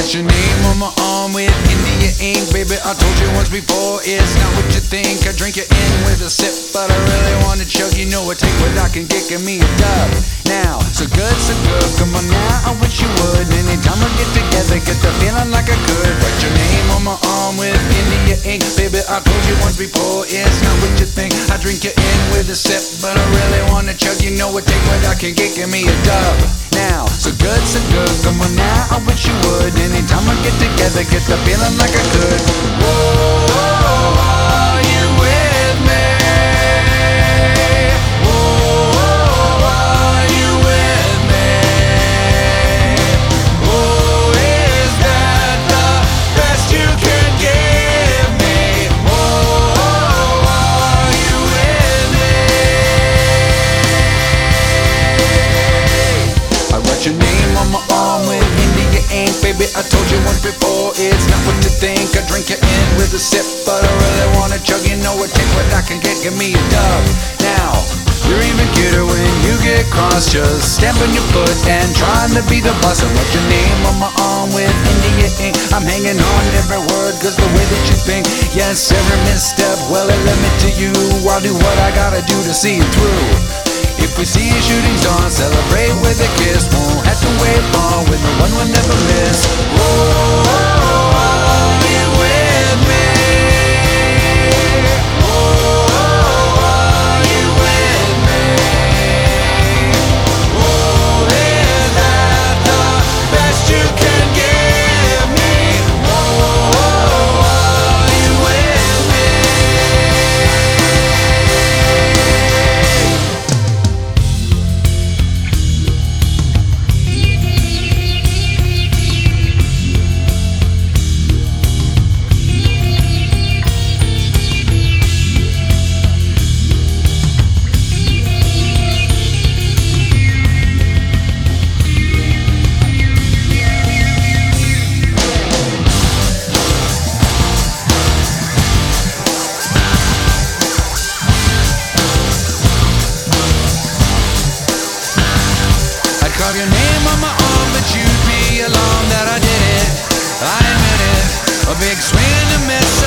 write your name on my arm with India ink. Baby, I told you once before, it's not what you think. I drink it in with a sip, but I really wanna chug. You know I take what I can get, give me a dub. Now, so good, come on now, I wish you would. Anytime I get together, get the feeling like I could. Write your name on my arm with India ink. Baby, I told you once before, it's not what you think. I drink it in with a sip, but I really wanna chug. You know I take what I can get, give me a dub. Now, so good, come on now, I wish you would. Anytime I get together, get the feeling like I could. Whoa, are you with me? Whoa, are you with me? Oh, is that the best you can give me? Whoa, are you with me? I wrote your name on my arm with India ink. Baby, I told you once before, it's not what you think. I drink it in with a sip, but I really wanna chug. You know I take what I can get, give me a dub. Now, you're even cuter when you get cross, just stamping your foot and trying to be the boss. I wrote your name on my arm with India ink. I'm hanging on every word, cause the way that you think, yes, every misstep, well, it led me to you. I'll do what I gotta do to see it through. If we see a shooting star, celebrate with a kiss. Won't have to wait far, with the one we'll never miss. Whoa, are you with me? Whoa, are you with me? Whoa, is that the best you can give me? Whoa, are you with me? Carve your name on my arm, but you'd be alarmed that I did it. I admit it. A big swing and a miss,